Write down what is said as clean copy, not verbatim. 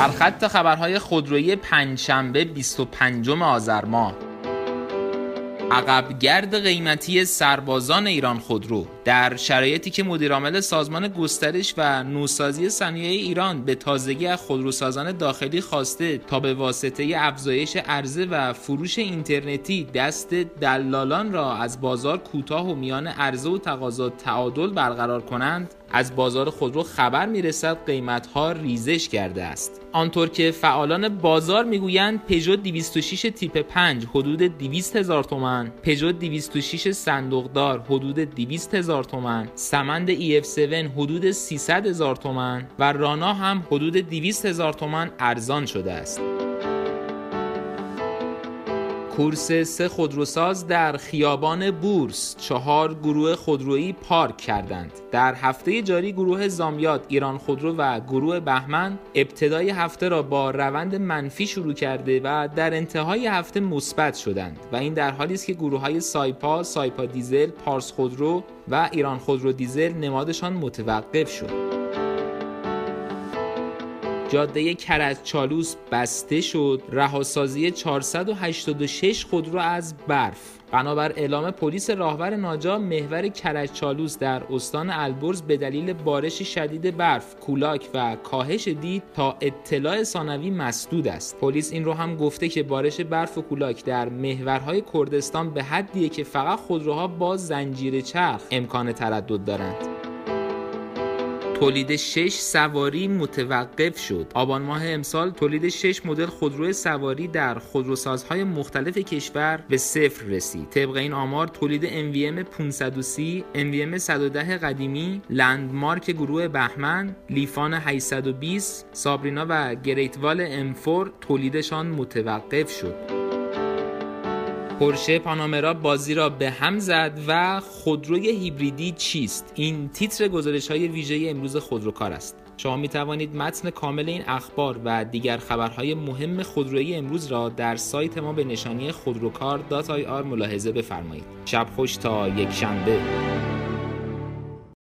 در خط خبرهای خودرویی پنجشنبه 25 آذر ماه، عقبگرد قیمتی سربازان ایران خودرو. در شرایطی که مدیرعامل سازمان گسترش و نوسازی صنایع ایران به تازگی از خودروسازان داخلی خواسته تا به واسطه افزایش عرضه و فروش اینترنتی دست دلالان را از بازار کوتاه و میان عرضه و تقاضا تعادل برقرار کنند، از بازار خودرو خبر میرسد قیمت‌ها ریزش کرده است. آنطور که فعالان بازار میگویند پژو 206 تیپ 5 حدود 200,000 تومان، پژو 206 صندوقدار حدود 200,000 تومان، سمند EF7 حدود 300,000 تومان و رانا هم حدود 200,000 تومان ارزان شده است. کورس 3 خودروساز در خیابان بورس 4 گروه خودرویی پارک کردند. در هفته جاری گروه زامیات، ایران خودرو و گروه بهمن ابتدای هفته را با روند منفی شروع کرده و در انتهای هفته مثبت شدند و این در حالی است که گروه‌های سایپا دیزل، پارس خودرو و ایران خودرو دیزل نمادشان متوقف شد. جاده کرج-چالوس بسته شد. رهاسازی 486 خودرو از برف. بنابر اعلام پلیس راهور ناجا، محور کرج-چالوس در استان البرز به دلیل بارش شدید برف، کولاک و کاهش دید تا اطلاع ثانوی مسدود است. پلیس این رو هم گفته که بارش برف و کولاک در محورهای کردستان به حدیه که فقط خودروها با زنجیر چرخ امکان تردد دارند. تولید 6 سواری متوقف شد. آبان ماه امسال تولید 6 مدل خودرو سواری در خودروسازهای مختلف کشور به صفر رسید. طبق این آمار تولید MVM 530، MVM 110 قدیمی، لندمارک گروه بهمن، لیفان 820، سابرینا و گریتوال M4 تولیدشان متوقف شد. پورشه پانامرا بازی را به هم زد و خودروی هیبریدی چیست؟ این تیتر گزارش‌های ویژه امروز خودروکار است. شما می توانید متن کامل این اخبار و دیگر خبرهای مهم خودرویی امروز را در سایت ما به نشانی خودروکار.ir ملاحظه بفرمایید. شب خوش تا یک شنبه.